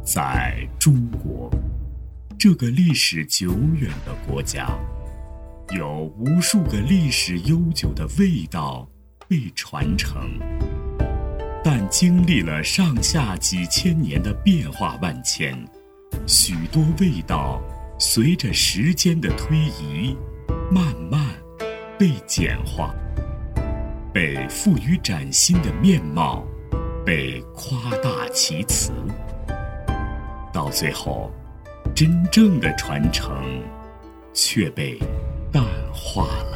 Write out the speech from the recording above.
在中国这个历史久远的国家，有无数个历史悠久的味道被传承，但经历了上下几千年的变化万千，许多味道随着时间的推移，慢慢被简化，被赋予崭新的面貌，被夸大其词，到最后，真正的传承却被淡化了。